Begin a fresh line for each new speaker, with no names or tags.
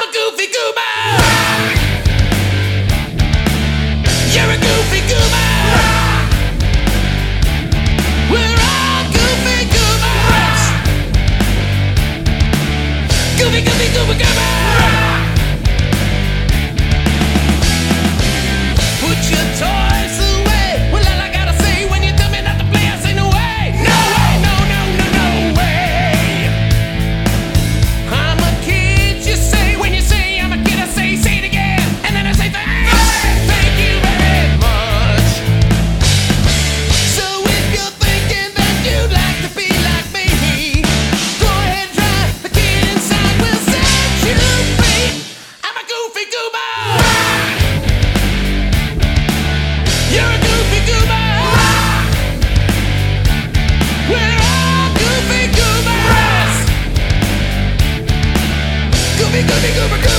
goofy goober. You're a goofy goober. We're all goofy goobers. Goofy, goofy, goober, goober. Put your toys away. Well, all I gotta say when you tell me not to play, I say no way. No way, no, no, no, no way. I'm a kid, you say. When you say I'm a kid, I say it again. And then I say thank you very much. So if you're thinking that you'd like to be like me, go ahead, try. The kid inside will set you free. I'm a goofy goober. You're a goofy goober. We're all goofy goobers. Goofy, goofy, goober, goober.